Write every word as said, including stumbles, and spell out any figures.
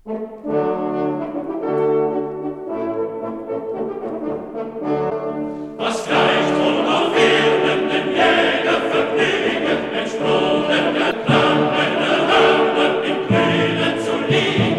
Was gleicht wohl auf Erden dem Jäger Vergnügen, entsprungen der Flammen der Hörner im Grünen zu liegen?